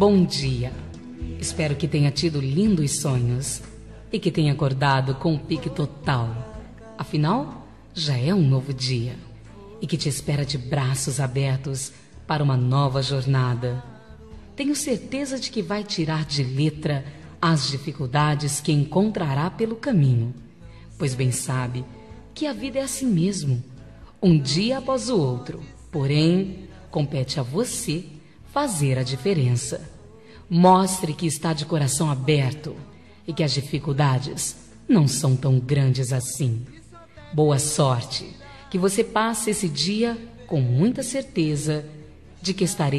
bom dia. Espero que tenha tido lindos sonhos e que tenha acordado com um pique total. Afinal, já é um novo dia e que te espera de braços abertos para uma nova jornada. Tenho certeza de que vai tirar de letra as dificuldades que encontrará pelo caminho, pois bem sabe que a vida é assim mesmo, um dia após o outro. Porém, compete a você fazer a diferença. Mostre que está de coração aberto e que as dificuldades não são tão grandes assim. Boa sorte, que você passe esse dia com muita certeza de que estarei